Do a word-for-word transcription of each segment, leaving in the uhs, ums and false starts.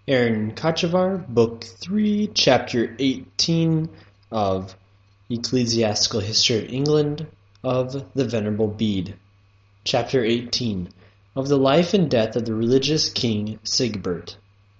Aaron Kochevar, Book three, Chapter eighteen of Ecclesiastical History of England of the Venerable Bede. Chapter eighteen of the Life and Death of the Religious King Sigebert.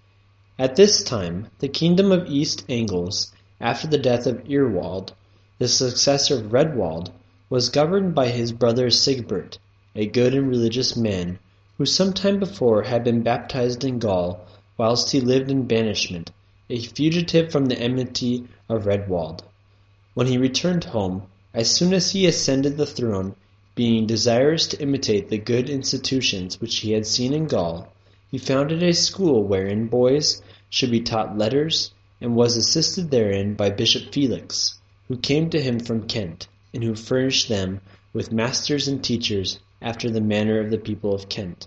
At this time, the kingdom of East Angles, after the death of Eorwald, the successor of Redwald, was governed by his brother Sigebert, a good and religious man, who some time before had been baptized in Gaul, whilst he lived in banishment, a fugitive from the enmity of Redwald. When he returned home, as soon as he ascended the throne, being desirous to imitate the good institutions which he had seen in Gaul, he founded a school wherein boys should be taught letters, and was assisted therein by Bishop Felix, who came to him from Kent, and who furnished them with masters and teachers after the manner of the people of Kent.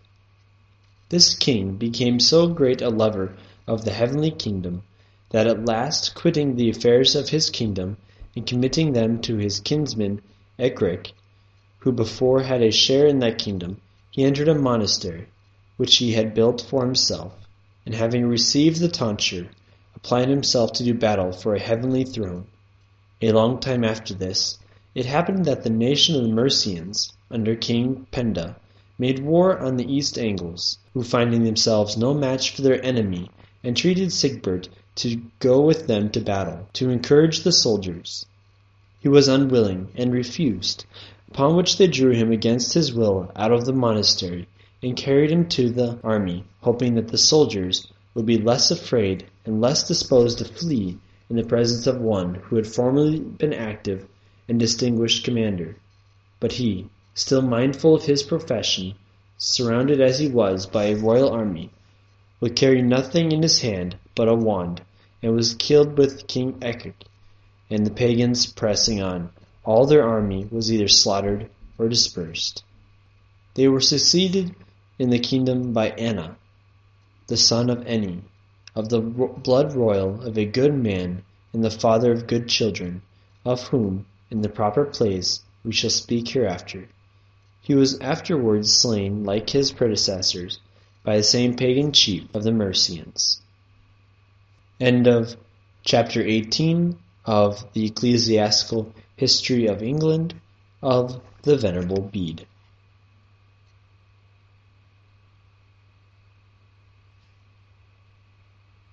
This king became so great a lover of the heavenly kingdom, that at last, quitting the affairs of his kingdom, and committing them to his kinsman Ecgric, who before had a share in that kingdom, he entered a monastery, which he had built for himself, and having received the tonsure, applied himself to do battle for a heavenly throne. A long time after this, it happened that the nation of the Mercians, under King Penda, made war on the East Angles, who finding themselves no match for their enemy, entreated Sigebert to go with them to battle, to encourage the soldiers. He was unwilling, and refused, upon which they drew him against his will out of the monastery, and carried him to the army, hoping that the soldiers would be less afraid and less disposed to flee in the presence of one who had formerly been active and distinguished commander. But he, still mindful of his profession, surrounded as he was by a royal army, would carry nothing in his hand but a wand, and was killed with King Ecgric, and the pagans pressing on. All their army was either slaughtered or dispersed. They were succeeded in the kingdom by Anna, the son of Eni, of the blood royal of a good man and the father of good children, of whom, in the proper place, we shall speak hereafter. He was afterwards slain, like his predecessors, by the same pagan chief of the Mercians. End of Chapter eighteen of the Ecclesiastical History of England of the Venerable Bede.